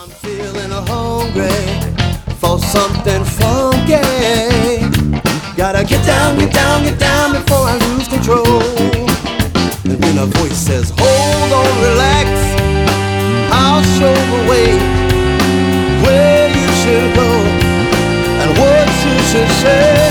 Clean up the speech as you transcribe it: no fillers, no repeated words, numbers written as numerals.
I'm feeling hungry for something funky. Gotta get down, get down, get down before I lose control. And then a voice says, hold on, relax, I'll show the way, where you should go and what you should say.